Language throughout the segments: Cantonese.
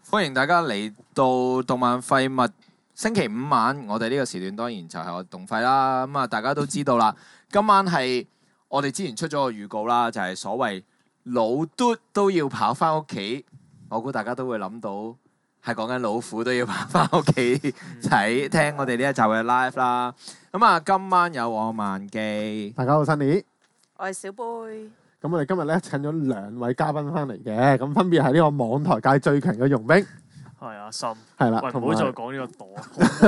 歡迎大家嚟到動漫廢物星期五晚，我哋呢個時段當然就係我動廢啦。咁啊，大家都知道啦，今晚係我哋之前出咗個預告啦，就係所謂老嘟都要跑翻屋企。我估大家都會諗到係講緊老虎都要跑翻屋企睇聽我哋呢一集嘅 live 啦。咁啊，今晚有我萬記， 大家好，Sunny， 我係小貝。 咁我哋今日咧請咗兩位嘉賓翻嚟嘅，咁分別係呢個網台界最強嘅傭兵， 係阿心， 係啦， 喂，唔好再講呢個朵。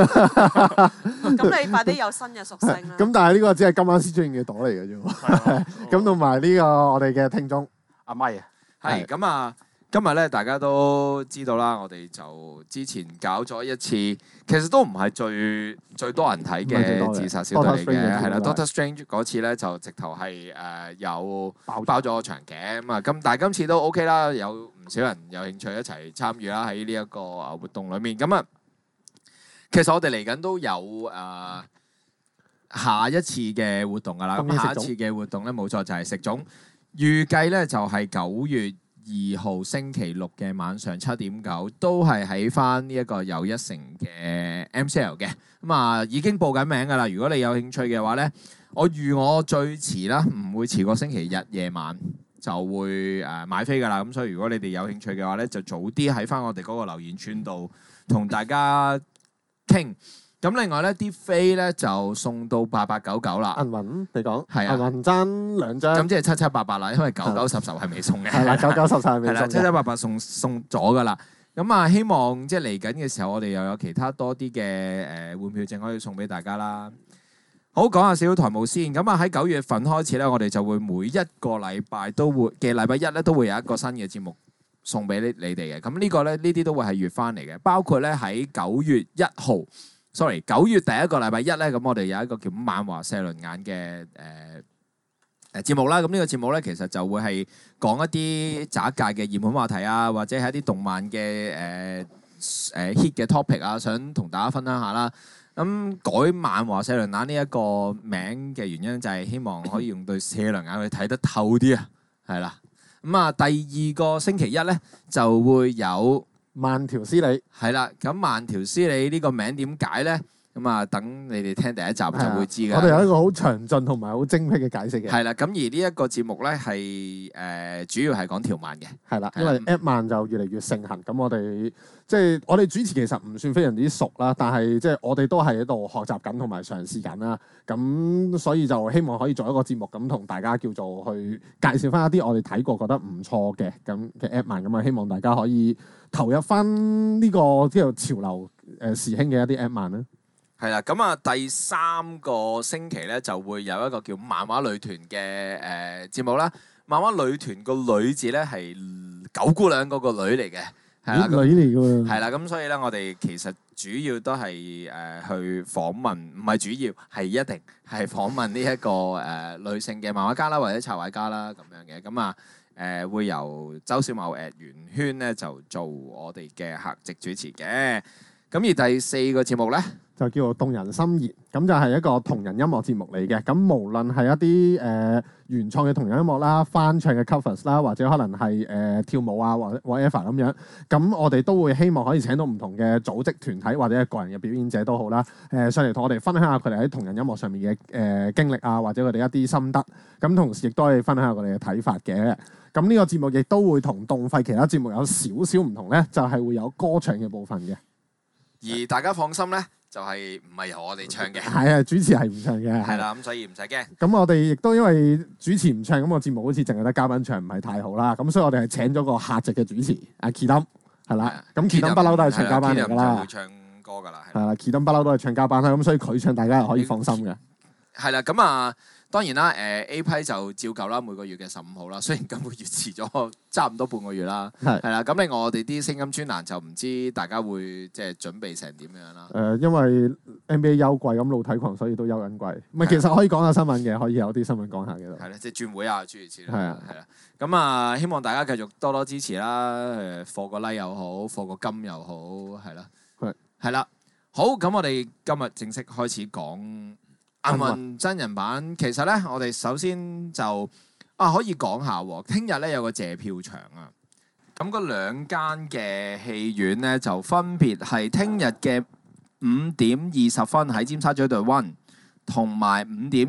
咁你快啲有新嘅屬性啦。 咁但係呢個只係今晚先出現嘅朵嚟嘅啫喎。咁同埋呢個我哋嘅聽眾阿咪啊， 係咁啊！今日咧，大家都知道啦，我哋就之前搞咗一次，其實都唔係最多人睇嘅自殺小隊嚟嘅，係啦。Doctor Strange 嗰次咧就直頭係有包咗個場嘅咁啊，但係今次都 OK 啦，有唔少人有興趣一齊參與啦喺呢一個活動裏面。咁啊，其實我哋嚟緊都有下一次嘅活動㗎啦。咁下一次嘅活動咧，冇錯就係食粽，預計咧就係9月2號星期六嘅晚上7:9，都係喺翻呢一個又一城嘅 MCL 嘅。咁啊，已經報緊名㗎啦。如果你有興趣嘅話咧，我預我最遲啦，唔會遲過星期日夜晚就會買飛㗎啦。咁所以如果你哋有興趣嘅話咧，就早啲喺翻我哋嗰個留言串度同大家傾。咁另外咧，啲飛咧就送到8899啦。 銀雲你講係啊， 銀雲爭2張， 咁即係7788啦，因為9910係未送嘅。 係啦，9910係未送嘅。 係啦，7788送咗噶啦。咁啊，希望即係嚟緊嘅時候，我哋又有其他多啲嘅換票證可以送俾大家啦。好，講下少少台務先。咁啊，喺9月份開始咧，我哋就會每一個禮拜都會嘅禮拜一咧，都會有一個新嘅節目送俾你哋嘅。咁呢個咧，呢啲都會係月翻嚟嘅，包括咧喺9月1號。9月第一個禮拜一咧，咁我哋有一個叫漫畫社論眼嘅節目啦。咁呢個節目咧，其實就會係講一啲宅界嘅熱門話題啊，或者係一啲動漫嘅hit 嘅 topic 啊，想同大家分享下啦。咁改漫畫社論眼呢一個名嘅原因，就係希望可以用對社論眼去睇得透啲啊，係啦。咁啊，第二個星期一咧就會有慢條斯理係啦，咁慢條斯理呢個名點解咧？咁啊，等你哋聽第一集就會知㗎。 我哋有一個好詳盡同埋好精闢嘅解釋嘅。 係啦，咁而呢一個節目咧係主要係講條漫嘅。 係啦，因為 App 漫就越嚟越盛行，咁我哋即係我哋主持其實唔算非常之熟啦，但係即係我哋都係喺度學習緊同埋嘗試緊啦。咁所以就希望可以做一個節目咁同大家叫做去介紹翻一啲我哋睇過覺得唔錯嘅咁嘅 App 漫咁啊，希望大家可以投入翻呢個即係潮流時興嘅一啲 App 漫啦。 係啦，咁啊第3個星期咧就會有一個叫漫畫女團嘅節目啦。漫畫女團個女字咧係9姑娘嗰個女嚟嘅，係啦， 女嚟㗎喎。 係啦，咁所以咧我哋其實主要都係去訪問，唔係主要係一定係訪問呢一個女性嘅漫畫家啦，或者插畫家啦咁樣嘅。咁啊會由周小茂圓圈咧就做我哋嘅客席主持嘅。咁而第4個節目咧， 就叫做動人心弦，咁就係一個同人音樂節目嚟嘅。咁無論係一啲原創嘅同人音樂啦、翻唱嘅 covers 啦，或者可能係跳舞啊或者 whatever 咁樣，咁我哋都會希望可以請到唔同嘅組織團體或者係個人嘅表演者都好啦，上嚟同我哋分享下佢哋喺同人音樂上面嘅經歷啊，或者佢哋一啲心得。咁同時亦都可以分享下我哋嘅睇法嘅。咁呢個節目亦都會同動廢其他節目有少少唔同咧，就係會有歌唱嘅部分嘅。 而大家放心咧，就係唔係由我哋唱嘅。 係啊，主持係唔唱嘅。 係啦，咁所以唔使驚。 咁我哋亦都因為主持唔唱，咁個節目好似淨係得嘉賓唱，唔係太好啦。咁所以我哋係請咗個客席嘅主持阿 Kidam 係啦。咁 Kidam 不嬲都係唱嘉賓嚟㗎啦。 會唱歌㗎啦。 係啦，Kidam 不嬲都係唱嘉賓啦。咁所以佢唱，大家係可以放心嘅。 係啦，咁啊。當然啦，A 批就照舊啦，每個月嘅15號啦。雖然今個月遲咗差唔多半個月啦，係啦。咁另外我哋啲聲音專欄就唔知大家會即係準備成點樣啦。 因為 NBA 休季咁露體狂，所以都休緊季。唔係，其實可以講下新聞嘅，可以有啲新聞講下嘅。 係啦，即係轉會啊，諸如此類。 係啊， 係啦。咁啊，希望大家繼續多多支持啦。課個 like 又好，課個金又好，係啦。係啦。好，咁我哋今日正式開始講銀魂真人版。其實咧，我哋首先就可以講下喎。聽日咧有個謝票場啊。 咁嗰兩間嘅戲院咧，就分別係聽日嘅5:20喺尖沙咀 The One， 同埋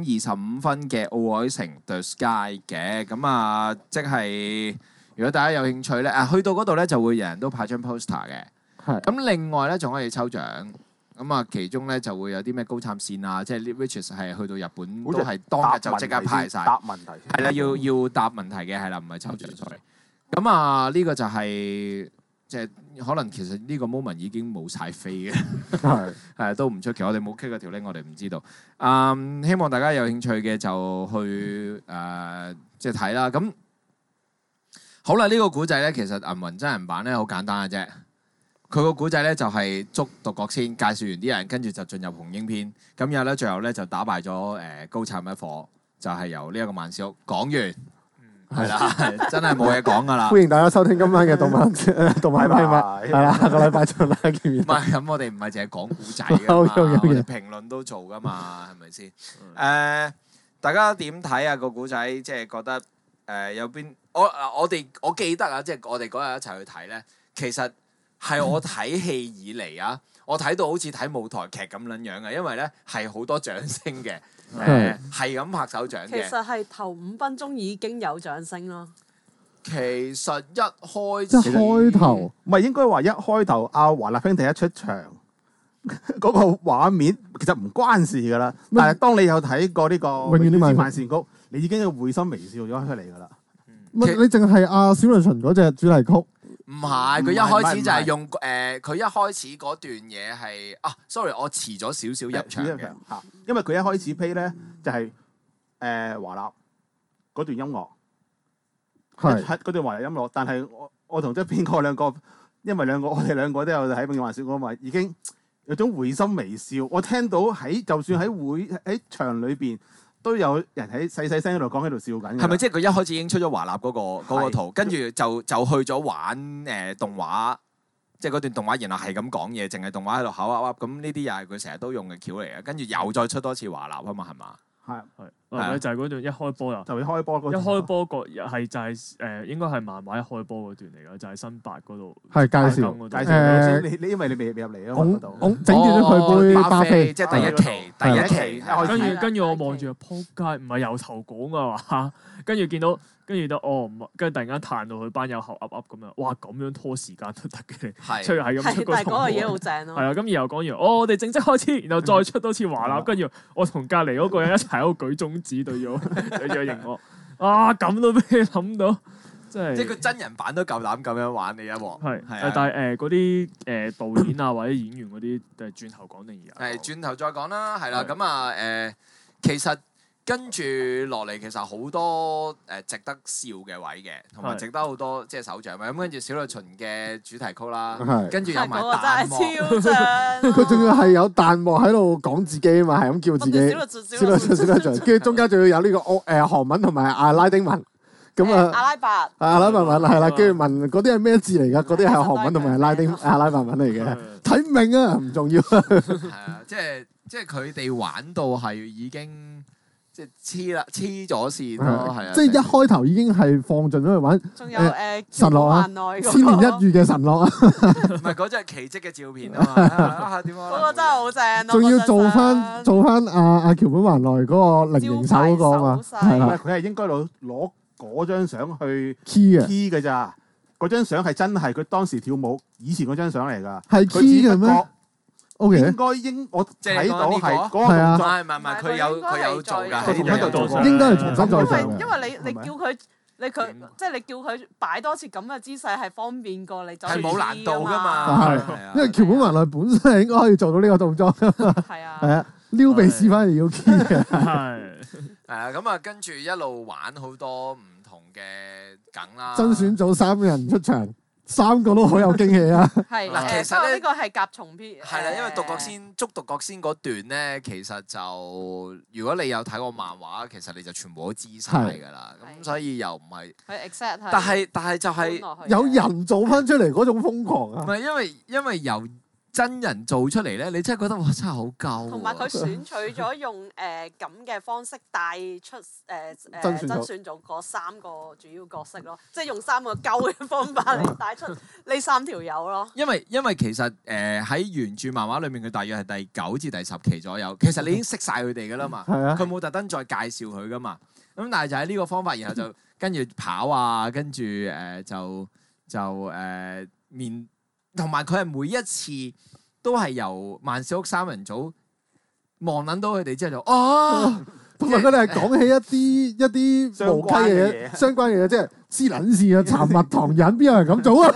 5:25嘅奧海城 The Sky 嘅。咁啊，即係如果大家有興趣咧，去到嗰度咧就會人人都派張 poster 嘅。 係。 咁另外咧仲可以抽獎。咁啊，其中咧就會有啲咩高參線啊，即係 which is 係去到日本都係當日就即刻派晒。 答問題。 係啦，要答問題嘅，係啦，唔係抽獎 sorry。咁啊，呢個就係即係可能其實呢個 moment 已經冇晒飛嘅，係都唔出奇。我哋冇 kick 嗰條 link，我哋唔知道。希望大家有興趣嘅就去即係睇啦。咁好啦，呢個古仔咧，其實銀魂真人版咧好簡單嘅啫。佢個古仔咧就係捉獨角仙，介紹完啲人，跟住就進入紅英篇。咁然後咧，最後咧就打敗咗高杉一伙，就係由呢一個萬小屋講完。係啦，真係冇嘢講噶啦。 歡迎大家收聽今晚嘅動漫秘密，係啦，下個禮拜再拉見面。 唔係咁，我哋唔係淨係講古仔㗎嘛，我哋評論都做噶嘛，係咪先？大家點睇啊個古仔？即係覺得有邊？我記得啊，即係我哋嗰日一齊去睇咧，其實係我睇戲以嚟啊，我睇到好似睇舞台劇咁撚樣嘅，因為咧係好多掌聲嘅。係咁拍手掌嘅。 其實係頭5分鐘已經有掌聲咯。 其實一開頭唔係應該話一開頭阿華納兄弟一出場嗰個畫面其實唔關事㗎啦。但係當你有睇過呢個《永遠的萬善谷》，你已經係會心微笑咗出嚟㗎啦。 你淨係阿小栗旬嗰隻主題曲？ 唔係，佢一開始就係用佢一開始嗰段嘢係sorry， 我遲咗少少入場嘅嚇，因為佢一開始 play 咧就係華納嗰段音樂，係嗰段華納音樂，但係我同側邊嗰兩個，因為我哋兩個都有喺《永遠幻想》嗰嘛，已經有種會心微笑。我聽到就算喺場裏邊。都有人喺細細聲喺度講喺度笑緊。 係咪即係佢一開始已經出咗華納嗰個圖，跟住就去咗玩動畫，即係嗰段動畫，然後係咁講嘢，淨係動畫喺度口噏噏。咁呢啲又係佢成日都用嘅橋嚟嘅。跟住又再出多次華納啊嘛，係嘛？ 係就係嗰段一開波就一開波嗰一開波個係就係應該係漫畫一開波嗰段嚟㗎，就係新八嗰度係介紹你因為你未入嚟啊嘛， 我整住咗佢杯巴菲， 即係第一期， 跟住我望住撲街，唔係由頭講啊嘛，跟住見到。跟住跟住突然間彈到佢班友口噏噏咁樣，哇！咁樣拖時間都得嘅，出係咁出個圖。 但係嗰個嘢好正咯。 係啊，咁然後講完，我哋正式開始，然後再出多次華納，跟住我同隔離嗰個人一齊喺度舉中指對咗熒幕，咁都俾你諗到，即係佢真人版都夠膽咁樣玩你一鑊。 係，但係嗰啲導演啊或者演員嗰啲，轉頭講定而家？ 轉頭再講啦，係啦，咁其實。跟住落嚟，其實好多值得笑嘅位嘅，同埋值得好多即係手掌嘅。咁跟住小栗旬嘅主題曲啦，跟住有埋彈幕， 佢仲要係有彈幕喺度講自己啊嘛，係咁叫自己。小栗旬，跟住中間仲要有呢個韓文同埋阿拉丁文，咁阿拉伯。 阿拉伯文係啦，跟住問嗰啲係咩字嚟㗎？嗰啲係韓文同埋阿拉伯文嚟嘅，睇唔明啊，唔重要。 係啊，即係佢哋玩到係已經。即係黐咗線咯，係啊！ 即係一開頭已經係放盡咗去玩。 仲有神樂啊，千年一遇嘅神樂啊！ 唔係嗰隻係奇蹟嘅照片啊嘛，點啊？ 嗰個真係好正咯！ 仲要做翻阿橋本環奈嗰個零型手嗰個啊嘛，係啦， 佢係應該攞嗰張相去 key 嘅咋？嗰張相係真係佢當時跳舞以前嗰張相嚟㗎， 係 key 嘅咩？O K， 我睇到係嗰個係啊， 唔係，佢有做㗎，喺度做過， 應該係重新再做嘅。 因為你叫佢，即係你叫佢擺多次咁嘅姿勢係方便過你，就係冇難度㗎嘛。係因為橋本環奈本身係應該可以做到呢個動作㗎嘛。係啊，係啊，撩鼻屎反而要 key 嘅。 係咁啊，跟住一路玩好多唔同嘅梗啦。 甄選組3人出場。3個都好有驚喜啊！ 係嗱，其實呢個係甲蟲篇。 係啦，因為捉獨角仙嗰段咧，其實就如果你有睇過漫畫，其實你就全部都知晒㗎啦。咁所以又唔係。係 exact 係。但係就係有人做翻出嚟嗰種瘋狂啊！ 唔係因為由真人做出嚟咧，你真係覺得哇，真係好鳩。 同埋佢選取咗用咁嘅方式帶出真選組嗰3個主要角色咯，即係用3個鳩嘅方法嚟帶出呢3條友咯。 因為其實喺原著漫畫裏面，佢大約係第9至第10期左右，其實你已經識晒佢哋噶啦嘛，佢冇特登再介紹佢噶嘛。咁但係就係呢個方法，然後就跟住跑啊，跟住面，同埋佢係每一次都係由萬小屋三人組望撚到佢哋之後就同埋佢哋係講起一啲無稽嘅嘢，相關嘅嘢，即係黐撚線啊！殘物唐人邊有人咁做啊？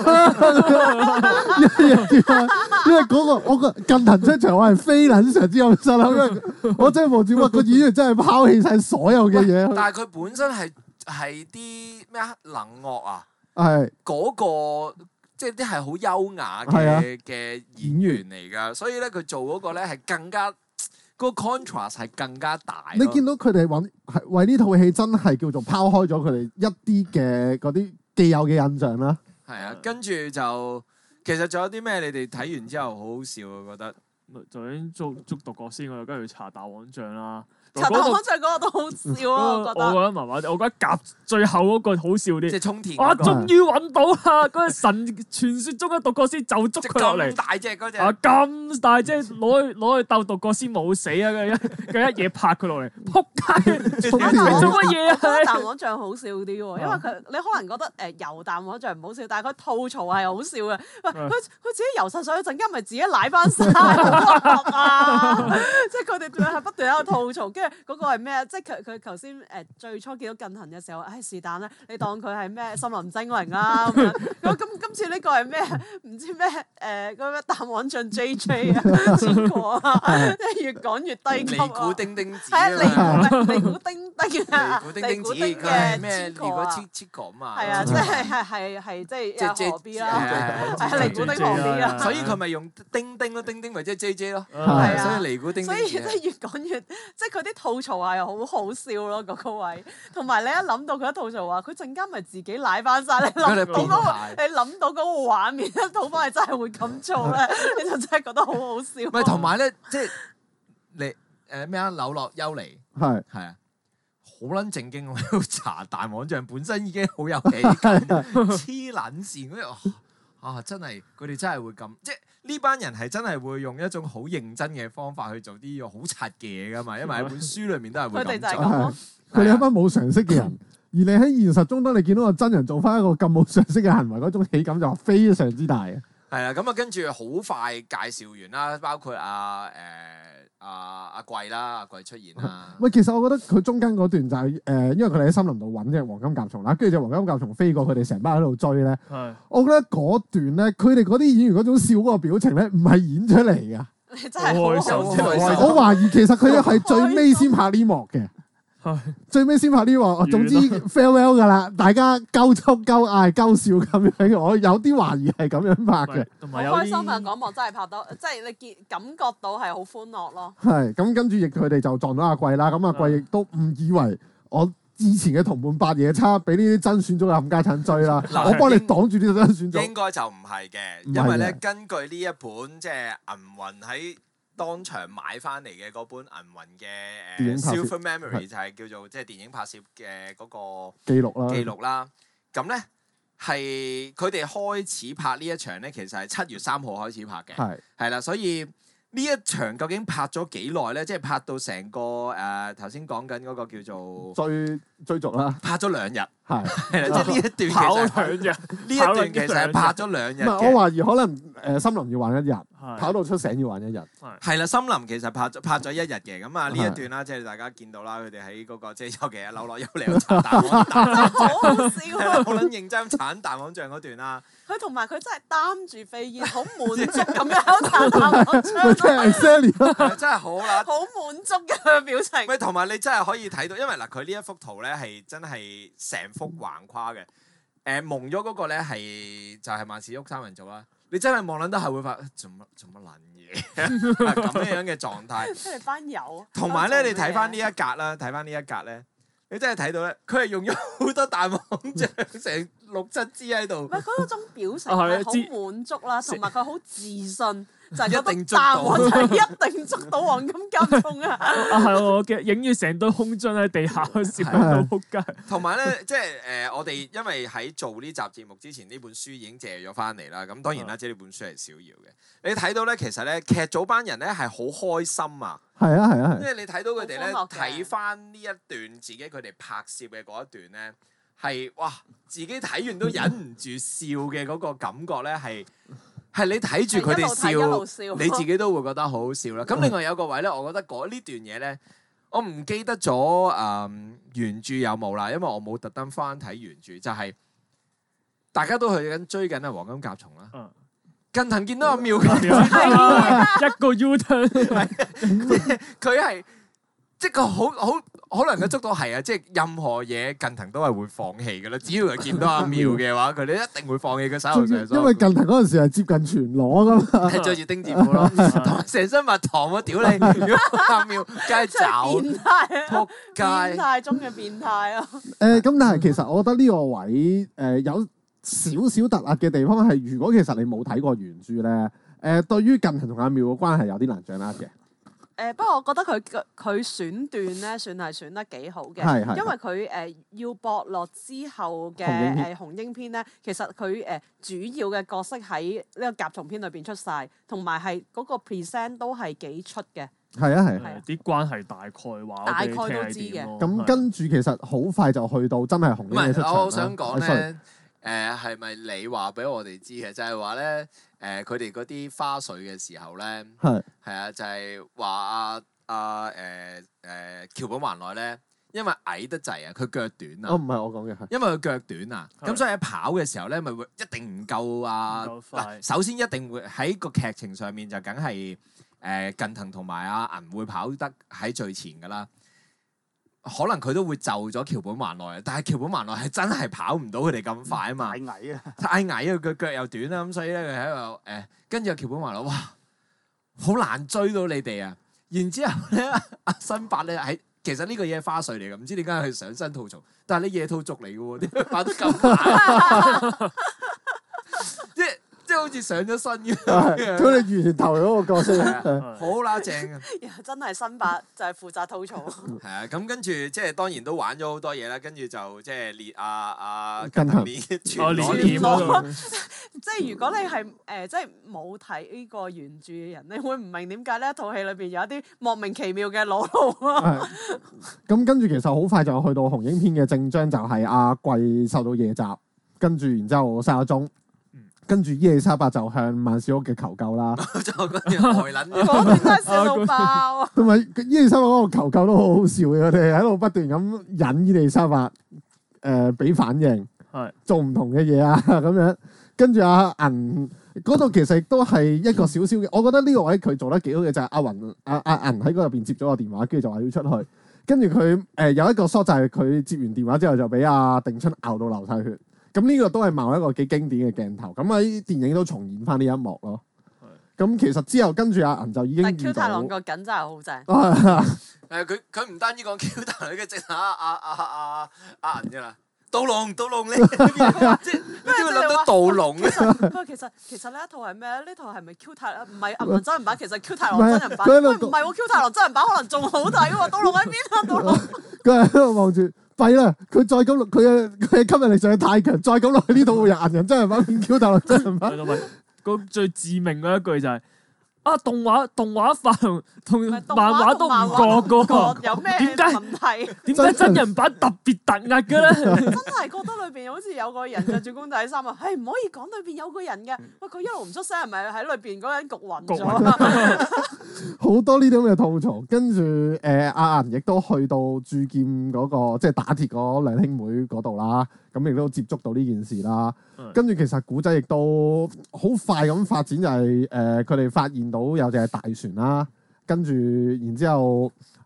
因為嗰個我個近藤出場，我係非撚常之有心啦，因為我真係望住個演員真係拋棄晒所有嘅嘢。 但係佢本身係啲咩啊能樂啊， 係嗰個即係啲係好優雅嘅演員嚟㗎，所以咧佢做嗰個咧係更加。個 contrast 係更加大。你見到佢哋係為呢套戲真係叫做拋開咗佢哋一啲嘅嗰啲既有嘅印象啦。 係啊，跟住就其實仲有啲咩？你哋睇完之後好好笑啊！覺得就已經捉獨角仙，我又跟住查大王像啦。 查大王像嗰個都好笑啊！我覺得麻麻地，我覺得夾最後嗰個好笑啲。 即係沖田。 我終於揾到啦！嗰個神傳説中嘅獨角仙就捉佢落嚟。 咁大隻嗰隻。 咁大隻攞去鬥獨角仙冇死啊！佢一嘢拍佢落嚟，撲街！做乜嘢啊？ 我覺得大王像好笑啲喎，因為你可能覺得游大王像唔好笑，但係佢吐槽係好笑嘅。喂，佢自己游實水陣間，咪自己舐翻晒啊！即係佢哋仲係不斷喺度吐槽。跟住嗰個係咩啊？即係佢頭先最初見到近藤嘅時候，唉是但啦，你當佢係咩森林精靈啦咁樣。咁今次呢個係咩？唔知咩嗰咩大王像 JJ 啊，黐過啊，即係越講越低級啊！ 尼古丁丁子係啊，尼古丁丁啊， 尼古丁子嘅咩？尼古切果嘛。係啊，即係即係河 B 啦，係尼古丁河 B 啊。 所以佢咪用丁丁咯，丁丁咪即係 JJ 咯。 係啊， 所以尼古丁。 所以即係越講越，即係佢啲吐槽係好好笑咯，嗰個位。同埋你一諗到佢一吐槽話，佢陣間咪自己舐翻晒，你諗到嗰個畫面，一吐翻係真係會咁做咧，你就真係覺得好好笑。 唔係同埋咧，即係你咩啊？柳樂優彌係啊，好撚正經喺度查大王像，本身已經好有喜感，黐撚線嗰啲真係佢哋真係會咁，即係呢班人係真係會用一種好認真嘅方法去做啲好柒嘅嘢噶嘛，因為喺本書裏面都係會咁做。佢哋就係咁， 佢哋一班冇常識嘅人，而你喺現實中，當你見到個真人做翻一個咁冇常識嘅行為，嗰種喜感就非常之大嘅。係啊，咁啊跟住好快介紹完啦，包括阿貴啦，阿貴出現啦。 喂，其實我覺得佢中間嗰段就係因為佢哋喺森林度揾隻黃金甲蟲啦，跟住隻黃金甲蟲飛過，佢哋成班喺度追咧。係，我覺得嗰段咧，佢哋嗰啲演員嗰種笑嗰個表情咧，唔係演出嚟㗎。 你真係好開心。 我懷疑其實佢係最尾先拍呢幕嘅。最尾先拍呢幕，總之 farewell 㗎啦，大家鳩抽鳩嗌鳩笑咁樣，我有啲懷疑係咁樣拍嘅。 同埋開心啊！嗰幕真係拍得，即係你感覺到係好歡樂咯。 係咁，跟住亦佢哋就撞到阿貴啦。咁阿貴亦都誤以為我以前嘅同伴八夜叉俾呢啲真選組嘅冚家鏟追啦。我幫你擋住呢個真選組。 應該就唔係嘅，因為咧根據呢一本即係銀魂喺當場買翻嚟嘅嗰本銀魂嘅Silver Memory 就係叫做即係電影拍攝嘅嗰個記錄啦。咁咧係佢哋開始拍呢一場咧，其實係7月3號開始拍嘅，係啦。所以呢一場究竟拍咗幾耐咧？即係拍到成個頭先講緊嗰個叫做追逐啦， 拍咗2日。係啦，即係呢一段其實跑2日， 呢一段其實係拍咗2日。 唔係，我懷疑可能森林要玩1日，跑到出醒要玩1日。 係啦，森林其實拍咗1日嘅。咁啊呢一段啦，即係大家見到啦，佢哋喺嗰個即係尤其係柳樂優彌鏟大王， 好好笑， 好撚認真鏟大王像嗰段啦。 佢同埋佢真係擔住飛燕，好滿足咁樣鏟大王像。 真係好啦， 好滿足嘅表情。 喂，同埋你真係可以睇到，因為嗱佢呢一幅圖咧係真係成幅橫跨嘅。蒙咗嗰個咧係就係萬事屋三人組啦。你真係望撚得係會發做乜撚嘢咁樣嘅狀態。 即係班友。 同埋咧，你睇翻呢一格啦，睇翻呢一格咧，你真係睇到咧，佢係用咗好多大王像，成 6-7支喺度。 唔係嗰種表情係好滿足啦，同埋佢好自信。就係一定捉到， 我就係一定捉到黃金甲蟲啊！ 係我嘅影住成堆空樽喺地下，攝到撲街。 同埋咧，即係我哋因為喺做呢集節目之前，呢本書已經借咗翻嚟啦。咁當然啦，即係呢本書係小遙嘅。你睇到咧，其實咧劇組班人咧係好開心啊！ 係啊係啊係。 因為你睇到佢哋咧睇翻呢一段自己佢哋拍攝嘅嗰一段咧，係哇自己睇完都忍唔住笑嘅嗰個感覺咧係你睇住佢哋笑，你自己都會覺得好好笑啦。咁另外有個位咧，我覺得呢段嘢咧，我唔記得咗原著有冇啦，因為我冇特登翻睇原著，就係大家都追緊黃金甲蟲啦。近藤見到阿妙， 一個 U-turn， 佢係即係個好能夠捉到係啊！即係任何嘢近藤都係會放棄嘅啦。只要佢見到阿妙嘅話，佢哋一定會放棄佢手頭上。 因為近藤嗰陣時係接近全裸噶嘛， 係着住丁字褲咯，同埋成身蜜糖喎！屌你，如果阿妙梗係走， 變態撲街， 變態中嘅變態啊！ 咁但係其實我覺得呢個位有少少突兀嘅地方係，如果其實你冇睇過原著咧，對於近藤同阿妙嘅關係有啲難掌握嘅。 不過我覺得佢選段咧算係選得幾好嘅，因為佢要駁落之後嘅紅櫻篇咧，其實佢主要嘅角色喺呢個甲蟲篇裏邊出晒，同埋係嗰個 present 都係幾出嘅。 係啊係， 啲關係大概話大概都知嘅。 咁跟住其實好快就去到真係紅櫻嘅出場啦。 我想講咧，係咪你話俾我哋知嘅？就係話咧。佢哋嗰啲花絮嘅時候咧，係啊，就係話橋本環奈咧，因為矮得滯啊，佢腳短啊。 唔係我講嘅係， 因為佢腳短啊，咁所以喺跑嘅時候咧，咪會一定唔夠啊。首先一定會喺個劇情上面就梗係近藤同埋阿銀會跑得喺最前噶啦。可能佢都會就咗橋本環奈，但係橋本環奈係真係跑唔到佢哋咁快啊嘛，太矮啊，佢腳又短啦，咁所以咧佢喺度跟住橋本環奈，哇，好難追到你哋啊！然之後咧，阿新八咧其實呢個嘢係花絮嚟㗎，唔知點解佢上身吐槽，但係你野兔族嚟嘅喎，點解跑得咁快？即係好似上咗身嘅， 佢哋完頭嗰個角色好乸正啊！ 真係新八就係負責吐槽。 係啊，咁跟住即係當然都玩咗好多嘢啦，跟住就即係列近藤全裸。 即係如果你係即係冇睇呢個原著嘅人，你會唔明點解呢一套戲裏邊有一啲莫名其妙嘅裸露啊？ 咁跟住其實好快就去到紅櫻篇嘅正章，就係阿貴受到夜襲，跟住然之後失咗蹤。跟住伊麗莎白就向萬事屋嘅求救啦， 就嗰啲呆撚嘅， 嗰邊真係笑到爆。 同埋伊麗莎白嗰個求救都好好笑嘅，佢哋喺度不斷咁引伊麗莎白俾反應，做唔同嘅嘢啊咁樣。跟住阿銀嗰度其實亦都係一個少少嘅，我覺得呢個位佢做得幾好嘅就係阿銀喺嗰入邊接咗個電話，跟住就話要出去。跟住佢有一個 shot就係佢接完電話之後就俾阿定春咬到流晒血。咁呢個都係某一個幾經典嘅鏡頭，咁喺電影都重現翻呢一幕咯。咁其實之後跟住阿銀就已經遇到。Q 太郎個緊真係好正。 佢唔單止講 Q 太郎嘅，直下阿銀㗎啦。盜龍咧，即係你點會諗到盜龍咧？ 其實呢一套係咩咧？呢套係咪 Q 太郎？唔係銀魂真人版，其實 Q 太郎真人版。佢唔係喎，Q 太郎真人版可能仲好睇喎。盜龍喺邊啊？盜龍。 佢喺度望住。弊啦！佢再咁佢嘅吸引力實在太強，再咁落去呢度會有銀人真人版變 Q 太郎真人版。 個最致命嗰一句就係動畫化同漫畫都唔過個， 有咩問題？ 點解真人版特別突兀嘅咧？ 真係覺得裏邊好似有個人着住公仔衫啊！係唔可以講裏邊有個人嘅。喂，佢一路唔出聲，係咪喺裏邊嗰個人焗暈咗？ 好多呢啲咁嘅吐槽，跟住阿銀亦都去到鑄劍嗰個即係打鐵嗰兩兄妹嗰度啦，咁亦都接觸到呢件事啦。跟住其實古仔亦都好快咁發展，就係佢哋發現到有隻大船啦，跟住然之後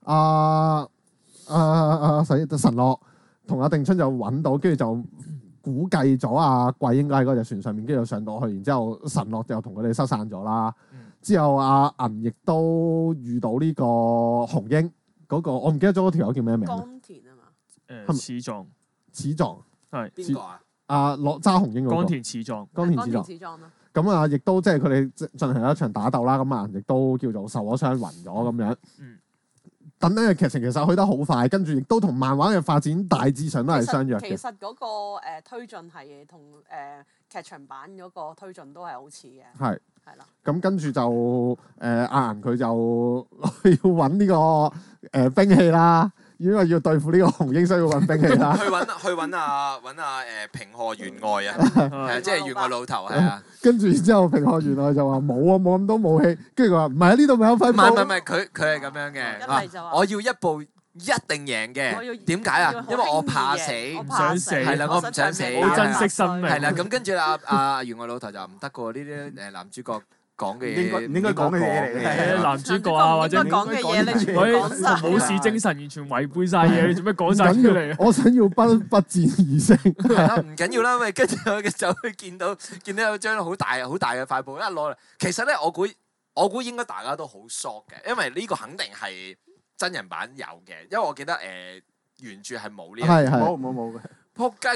神樂同阿定春就揾到，跟住就估計咗阿貴應該喺嗰隻船上面，跟住就上到去，然之後神樂就同佢哋失散咗啦。之後阿銀亦都遇到呢個紅櫻嗰個，我唔記得咗嗰條友叫咩名。 江田啊嘛。 始壯係邊個啊？ 攞揸紅纓嗰個岡田始壯， 啦。 咁啊，亦都即係佢哋進行一場打鬥啦。咁啊，亦都叫做受咗傷暈咗咁樣。等等嘅劇情其實去得好快，跟住亦都同漫畫嘅發展大致上都係相若嘅。 其實嗰個推進係同劇場版嗰個推進都係好似嘅。 係啦。咁跟住就阿銀佢就要揾呢個兵器啦。因為要對付呢個紅纓，需要揾兵器啦。 去揾平賀員外啊，即係員外老頭係啊。 跟住之後，平賀員外就話冇啊，冇咁多武器。跟住佢話唔係啊，呢度咪有塊布。 唔係，佢係咁樣嘅。我要一步一定贏嘅。點解啊？因為我怕死， 唔想死。 係啦，我唔想死， 好珍惜生命。 係啦，咁跟住阿員外老頭就唔得㗎喎，呢啲男主角講嘅嘢， 唔應該講嘅嘢嚟嘅。 男主角啊，或者講嘅嘢，你全部講晒。 武士精神完全違背晒嘢，你做咩講晒出嚟啊？ 我想要不戰而勝。 係啦，唔緊要啦，喂，跟住我就會見到有張好大嘅塊布一攞嚟。其實咧，我估應該大家都好 shock 嘅，因為呢個肯定係真人版有嘅，因為我記得原著係冇呢樣。 冇嘅。 仆街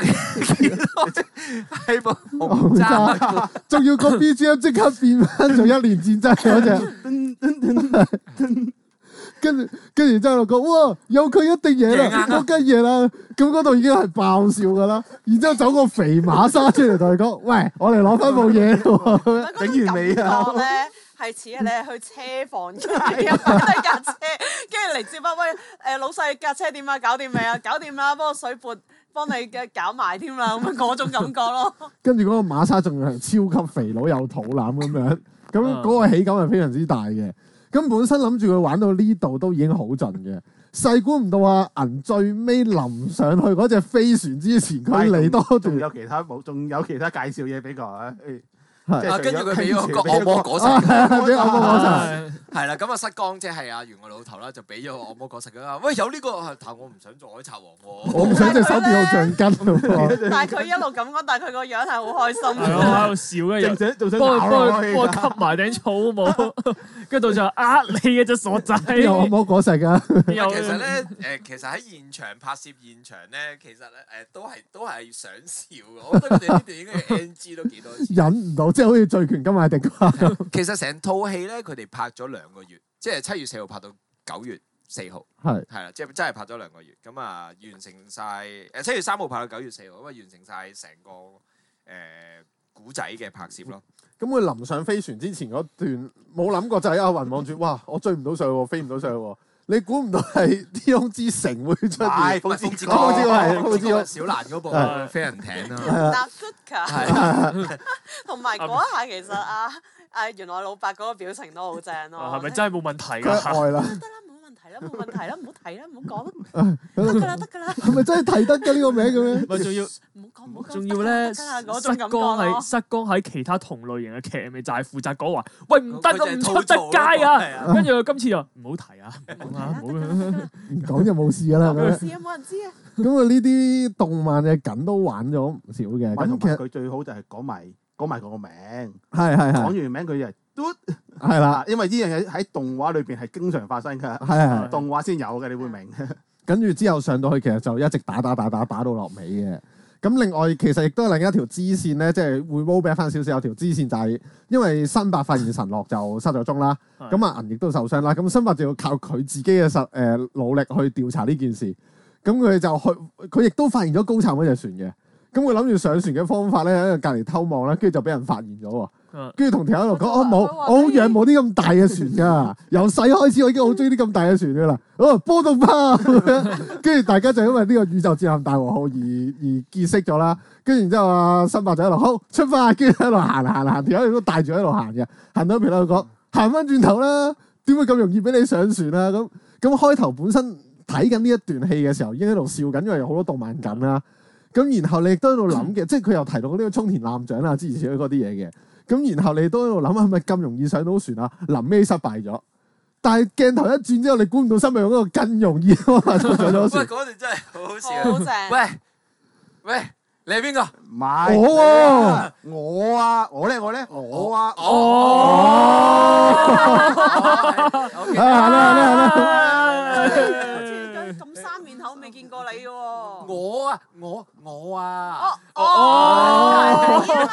係部紅渣， 仲要個 BGM 即刻變翻做一年戰爭嗰隻，跟住之後講哇，有佢一定贏啦，嗰間贏啦，咁嗰度已經係爆笑噶啦。然之後走個肥馬沙出嚟同佢講，喂，我哋攞翻部嘢喎， 整完未啊？ 係似你係去車房嘅，翻低架車，跟住嚟接翻喂老細架車點啊？搞掂未啊？搞掂啦，幫個水撥幫你嘅搞埋添啦，咁嗰種感覺咯。跟住嗰個馬沙仲係超級肥佬，有肚腩咁樣，咁嗰個喜感係非常之大嘅。咁本身諗住佢玩到呢度都已經好盡嘅，細估唔到銀最尾臨上去嗰隻飛船之前，佢嚟多段， 仲有其他介紹嘢俾佢啊！ 跟住佢俾咗個惡魔果實，係啦，咁啊失光即係員外老頭啦，就俾咗個惡魔果實佢啦。喂，有呢個，但我唔想做海賊王喎， 我唔想隻手變到橡筋。 但係佢一路咁講，但係佢個樣係好開心。 係咯，喺度笑嘅，幫我吸埋頂草帽，跟住就你嘅隻傻仔。 有惡魔果實㗎。 其實咧其實喺現場拍攝現場咧，其實咧都係想笑嘅。我覺得佢哋呢段應該 NG 都幾多次。 忍唔到。即係好似醉拳金馬迪咁。 其實成套戲咧，佢哋拍咗2個月，即係7月4號拍到9月4號，係啦，即係真係拍咗2個月。咁啊，完成晒7月3號拍到9月4號，咁啊完成晒成個古仔嘅拍攝咯。 咁佢臨上飛船之前嗰段，冇諗過就係阿雲望住，哇！我追唔到上去喎，飛唔到上去喎。你估唔到係天空之城會出現？ 風之谷係小蘭嗰部飛人艇啦。 同埋嗰一下其實原來老伯嗰個表情都好正咯。 係咪真係冇問題㗎？ 愛啦。 冇問題啦，唔好提啦，唔好講啦，得㗎啦。 係咪真係提得㗎呢個名嘅咩？ 咪仲要唔好講，仲要咧失光喺其他同類型嘅劇咪就係負責講話，喂唔得唔出得街啊！跟住佢今次就唔好提啊， 唔講就冇事㗎啦。 冇事啊，冇人知啊。 咁呢啲動漫嘅梗都玩咗唔少嘅。 咁其實佢最好就係講埋佢個名， 係講完名佢就係嘟， 係啦， 因為呢樣嘢喺動畫裏邊係經常發生㗎， 係動畫先有嘅，你會明。 跟住之後上到去，其實就一直打到落尾嘅。咁另外其實亦都係另一條支線咧，即係會 roll back 翻少少，有條支線就係因為辛伯發現神樂就失咗蹤啦，咁銀亦都受傷啦，咁辛伯就要靠佢自己嘅努力去調查呢件事。咁佢就佢亦都發現咗高層嗰隻船嘅。咁佢諗住上船嘅方法咧，喺隔離偷望啦，跟住就俾人發現咗喎。跟住同條友喺度講：我好仰慕啲咁大嘅船㗎，由細開始我已經好中意啲咁大嘅船㗎啦。波動炮，跟住大家就因為呢個宇宙戰艦大和號而結識咗啦。跟住然之後辛伯就喺度好出發，跟住喺度行，條友都帶住喺度行嘅，行到邊度講行翻轉頭啦，點會咁容易俾你上船啊？咁開頭本身睇緊呢一段戲嘅時候已經喺度笑緊，因為有好多動漫梗啦。咁然後你亦都喺度諗嘅，即係佢又提到呢個沖田艦長啊，諸如此類嗰啲嘢嘅。咁然後你都喺度諗係咪咁容易上到船啊？臨尾失敗咗，但係鏡頭一轉之後，你估唔到辛伯用嗰個更容易嘅方法上咗船。 喂，嗰段真係好好笑，好正。喂，你係邊個？ 唔係我咧。 咁生面口未見過你嘅喎。 我啊！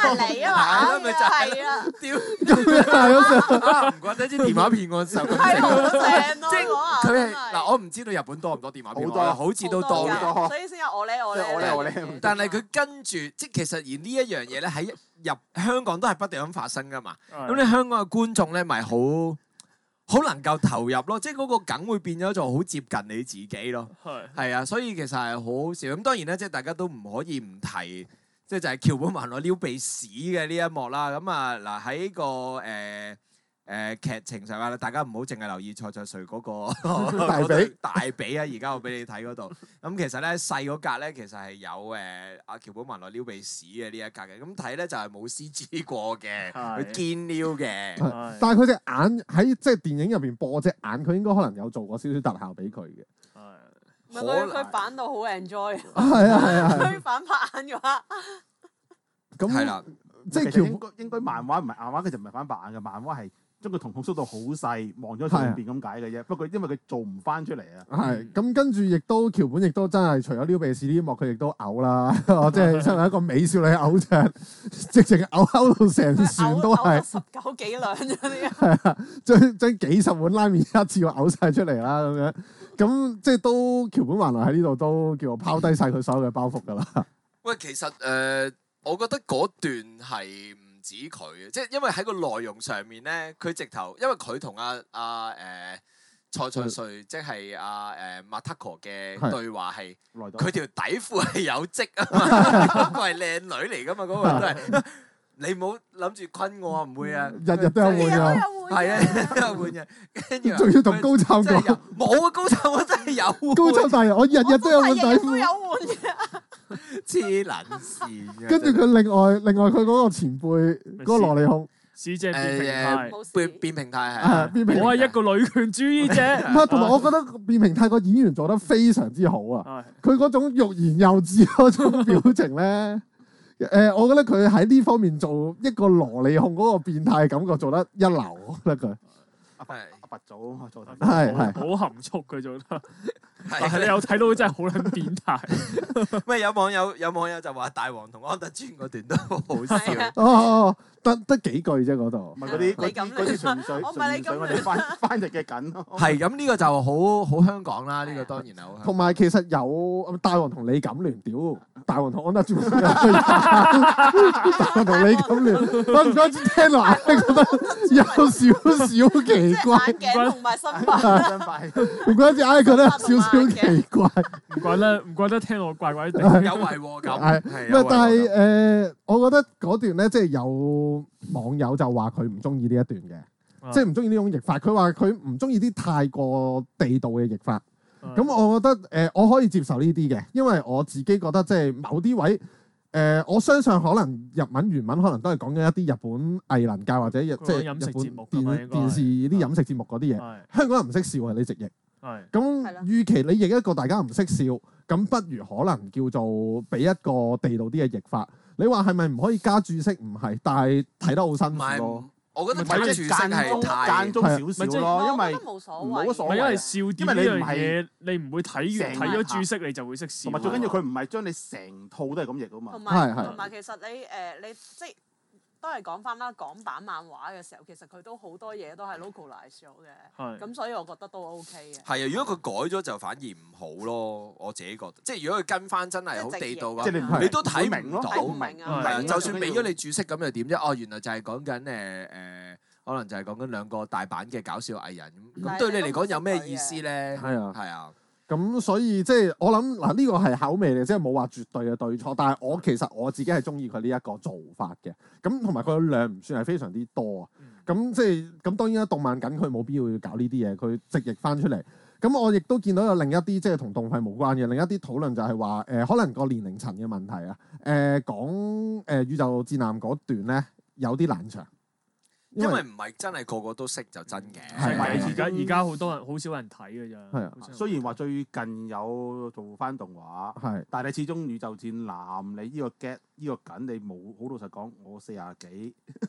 係你啊嘛， 咪就係係啊， 屌！ 係唔怪得之電話騙案受咁係好正。 正咯， 即係嗰下佢係真係嗱，我唔知道日本多唔多電話騙案， 好多好似都好多嘅。 㗎所以先有我咧。 但係佢跟住，即係其實而呢一樣嘢咧，喺香港都係不斷咁發生噶嘛。咁你香港嘅觀眾咧，咪好能夠投入咯，即係嗰個梗會變咗做好接近你自己咯。係啊，所以其實係好好笑。咁當然咧，即係大家都唔可以唔提，即係就係橋本環奈撩鼻屎嘅呢一幕啦。咁啊嗱喺個劇情上啊，大家唔好淨係留意蔡卓瑞嗰個大髀啊！而家我俾你睇嗰度。咁其實咧細嗰格咧，其實係有阿橋本環奈撩鼻屎嘅呢一格嘅。咁睇咧就係冇 CG 過嘅，佢堅撩嘅。 但係佢隻眼喺即係電影入邊播隻眼，佢應該可能有做過少少特效俾佢嘅。 唔係佢反到好 enjoy。 係啊， 佢反拍眼嘅話， 咁係啦， 即係應該漫畫唔係漫畫，佢就唔係反白眼嘅，漫畫係將個瞳孔縮到好細，望咗上邊咁解嘅啫。不過因為佢做唔翻出嚟啊。 係咁跟住亦都橋本亦都真係除咗撩鼻屎呢一幕，佢亦都嘔啦，即係身為一個美少女嘔啫，直情嘔到成船都係 19幾兩嗰啲。 係啊，將幾十碗拉麵一次過嘔晒出嚟啦咁樣。咁即係都橋本環奈喺呢度都叫我拋低晒佢所有嘅包袱㗎啦。 喂，其實我覺得嗰段係唔止佢嘅，即係因為喺個內容上面咧，佢直頭因為佢同蔡卓瑞即係Matako 嘅對話係，佢條底褲係有跡啊嘛，嗰個係靚女嚟㗎嘛，嗰個都係。你唔好諗住昆我啊，唔會啊， 日日都有換㗎， 係啊，日日都有換嘅，跟住仲要同高杉講， 冇啊，高杉我真係有換， 高杉大人我日日都有換底褲， 有換嘅， 黐撚線。 跟住佢另外佢嗰個前輩嗰個蘿莉控， 師姐變平太， 變平太係， 變平太我係一個女權主義者。 唔係，同埋我覺得變平太個演員做得非常之好啊！佢嗰種欲言又止嗰種表情咧。我覺得佢喺呢方面做一個蘿莉控嗰個變態感覺做得一流，我覺得佢阿拔祖做得係好含蓄佢做得，但係你有睇到真係好撚變態。 喂，有網友就話大王同安德尊嗰段都好笑。 哦，得幾句啫嗰度。 唔係嗰啲純粹我哋翻譯嘅緊咯。 係咁呢個就好香港啦，呢個當然係。 同埋其實有大王同李錦聯屌，大王同安德尊大王同李錦聯，我唔怪之聽落覺得有少少奇怪。 眼鏡同埋新牌， 唔怪之覺得少少奇怪。 唔怪得聽落怪怪地， 有違和感。 但係我覺得嗰段咧，即係有網友就話佢唔中意呢一段嘅，即係唔中意呢種譯法。佢話佢唔中意啲太過地道嘅譯法。咁我覺得我可以接受呢啲嘅，因為我自己覺得即係某啲位我相信可能日文原文可能都係講緊一啲日本藝能界或者即係日本電視啲飲食節目嗰啲嘢。香港人唔識笑啊！你直譯。咁，與其你譯一個大家唔識笑，咁不如可能叫做俾一個地道啲嘅譯法。你話係咪唔可以加注釋？唔係，但係睇得好辛苦咯。 我覺得睇注釋係間中少少咯，因為冇所謂。 因為笑點呢樣嘢，你唔會睇完睇咗注釋你就會識笑。 同埋最緊要佢唔係將你成套都係咁譯啊嘛。 同埋其實你即係都係講翻啦，港版漫畫嘅時候，其實佢都好多嘢都係 localize 咗嘅。咁所以我覺得都 OK 嘅。 係啊，如果佢改咗就反而唔好咯，我自己覺得。即係如果佢跟翻真係好地道嘅，你都睇唔到。 睇唔明啊！ 係啊，就算俾咗你注釋咁又點啫？哦，原來就係講緊可能就係講緊兩個大阪嘅搞笑藝人咁對你嚟講有咩意思咧？係啊。 咁所以即係我諗嗱，呢個係口味嚟，即係冇話絕對嘅對錯。但係其實我自己係中意佢呢一個做法嘅。咁同埋佢嘅量唔算係非常之多啊。咁即係咁當然啦，動漫緊佢冇必要搞呢啲嘢，佢直譯翻出嚟。咁我亦都見到有另一啲即係同動畫無關嘅另一啲討論就係話可能個年齡層嘅問題啊。講宇宙戰艦嗰段咧有啲難長。 因為唔係真係個個都識就真嘅， 而家好多人好少人睇嘅咋。 係啊， 雖然話最近有做翻動畫，但係你始終宇宙戰艦你呢個 get 呢個梗你冇好老實講，我40幾，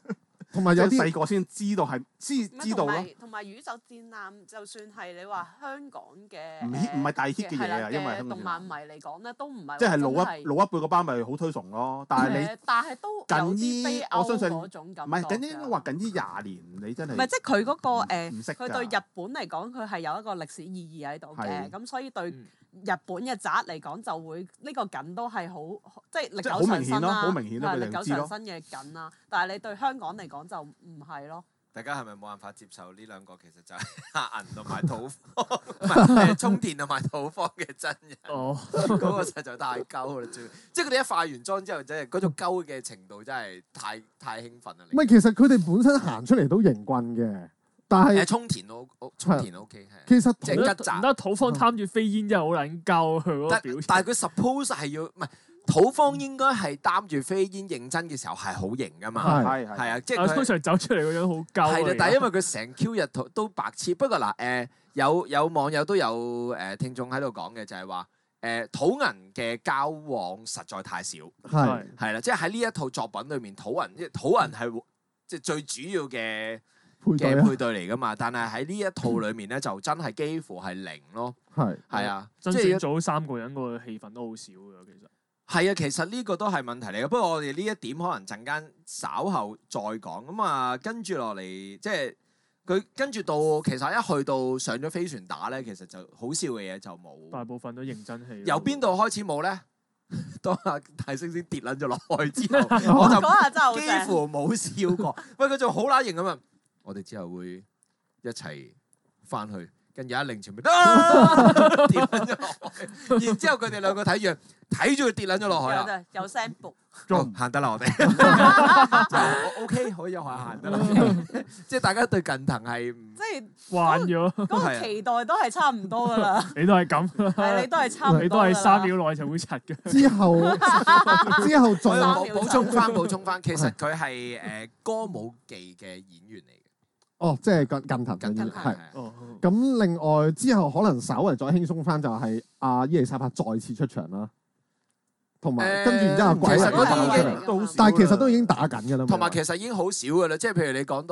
同埋有啲細個先知道先知道咯。 同埋宇宙戰艦，就算係你話香港嘅唔係大 hit 嘅嘢啊，因為動漫迷嚟講咧，都唔係即係老一輩嗰班咪好推崇咯。但係都有啲非歐嗰種感覺。 唔係近呢應該話近呢20年，你真係唔係即係佢嗰個唔識㗎。 佢對日本嚟講，佢係有一個歷史意義喺度嘅。咁所以對日本嘅宅嚟講，就會呢個梗都係好即係歷久常新啦， 好明顯咯， 歷久常新嘅梗啦。但係你對香港嚟講就唔係咯。 大家係咪冇辦法接受呢兩個其實就係銀同埋土方，唔係沖田同埋土方嘅真人？哦，嗰個實在太鳩啦！即係佢哋一化完妝之後，真係嗰種鳩嘅程度真係太興奮啦！ 唔係，其實佢哋本身行出嚟都型棍嘅，但係沖田 OK 係。 其實即係吉澤， 唔得土方貪住飛煙真係好撚鳩佢嗰個表情。 但係佢 suppose 係要唔係？土方應該係擔住飛煙認真嘅時候係好型噶嘛，係啊，即係佢通常走出嚟嗰樣好鳩。 係啦，但係因為佢成 Q 日都白痴。不過嗱，有網友都有聽眾喺度講嘅就係話土銀嘅交往實在太少，係啦，即係喺呢一套作品裏面，土銀係即係最主要嘅配對嚟噶嘛。但係喺呢一套裏面咧，就真係幾乎係零咯，係啊， 真正做3個人個氣氛都好少㗎，其實。 係啊，其實呢個都係問題嚟嘅。不過我哋呢一點可能陣間稍後再講。咁啊，跟住落嚟，即係佢跟住到其實一去到上咗飛船打咧，其實就好笑嘅嘢就冇。 大部分都認真戲。 由邊度開始冇咧？當阿大猩猩跌撚咗落去之後，我就幾乎冇笑過。喂，佢仲好乸型咁啊！我哋之後會一齊翻去。跟住一擰前面，跌撚咗落去，然之後佢哋兩個睇住佢跌撚咗落去啦， 有聲ปุ๊， 行得啦我哋，OK 可以有下行得啦，即係大家對近藤係即係慣咗， 嗰個期待都係差唔多噶啦， 你都係咁， 係你都係差唔多， 你都係3秒內就會柒嘅。 之後再補充翻，其實佢係歌舞伎嘅演員嚟嘅。 哦，即係近藤係。咁另外之後可能稍為再輕鬆翻，就係阿伊麗莎白再次出場啦。同埋跟住然之後鬼人都打出嚟，但係其實都已經打緊㗎啦。 同埋其實已經好少㗎啦，即係譬如你講到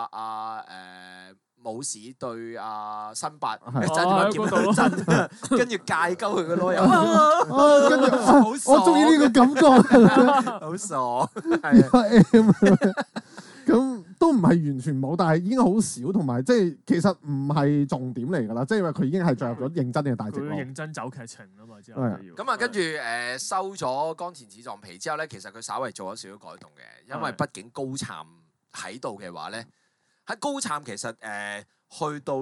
武士對新八真劍兩真，跟住戒鳩佢個囉柚，跟住我中意呢個感覺， 好傻，係咁都唔係完全冇，但係已經好少，同埋即係其實唔係重點嚟㗎啦，即係因為佢已經係進入咗認真嘅大直路。 佢認真走劇情啊嘛，之後咁啊，跟住收咗岡田矢藏皮之後咧，其實佢稍微做咗少少改動嘅，因為畢竟高杉喺度嘅話咧，喺高杉其實去到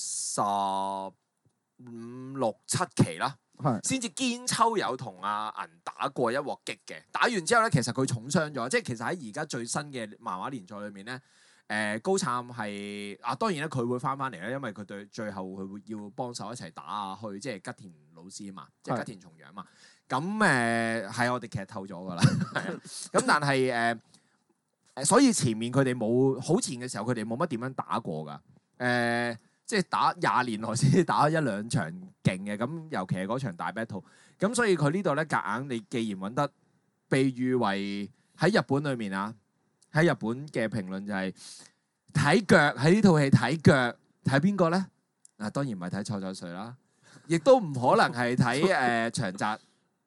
65、6、7期啦。先至堅秋有同阿銀打過一鑊激嘅，打完之後咧，其實佢重傷咗，即係其實喺而家最新嘅漫畫連載裏面咧，高杉係當然咧佢會翻嚟咧，因為佢對最後佢會要幫手一齊打去即係吉田老師啊嘛，即係吉田松陽啊嘛，咁係我哋劇透咗㗎啦，咁但係所以前面佢哋冇好前嘅時候，佢哋冇乜點樣打過㗎，即係打20年內先打1-2場勁嘅，咁尤其係嗰場大 battle，咁所以佢呢度咧夾硬，你既然揾得被譽為喺日本裏面啊，喺日本嘅評論就係睇腳，喺呢套戲睇腳，睇邊個咧？當然唔係睇蔡再瑞啦，亦都唔可能係睇長澤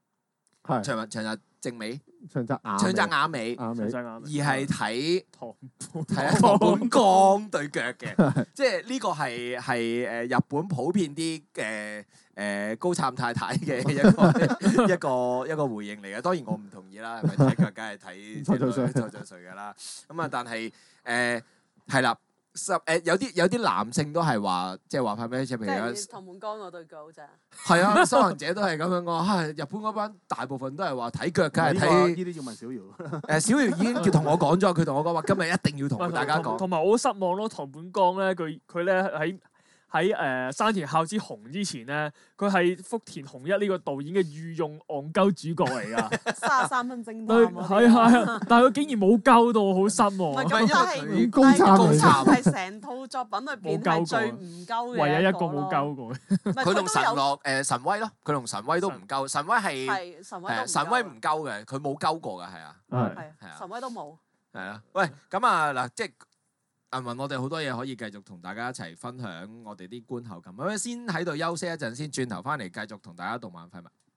正美。長澤雅美，而係睇堂本剛對腳嘅，即係呢個係日本普遍啲嘅高杉太太嘅一個回應嚟嘅。當然我唔同意啦，係咪睇腳梗係睇蔡再瑞㗎啦？咁啊，但係係啦。有啲男性都係話，即係話翻咩？即係譬如堂本剛嗰對腳咋？ 係啊，修行者都係咁樣講。日本嗰班大部分都係話睇腳，梗係睇呢啲要問小姚。 小姚已經同我講咗，佢同我講話今日一定要同大家講。 同埋我好失望咯，堂本剛咧，佢咧喺山田孝之雄之前咧，佢係福田雄一呢個導演嘅御用戇鳩主角嚟㗎。33 分偵探係，但係佢竟然冇鳩到，好失望。 唔係咁，係高杉係成套作品裏邊係最唔鳩嘅， 唯一一個冇鳩過。 佢同神威咯，佢同神威都唔鳩。神威係神威唔鳩嘅，佢冇鳩過㗎，係啊。 係神威都冇。 係啊，喂，咁啊嗱，即係銀魂，我哋好多嘢可以繼續同大家一齊分享我哋啲觀後感。咁先喺度休息一陣先，轉頭翻嚟繼續同大家動漫廢物。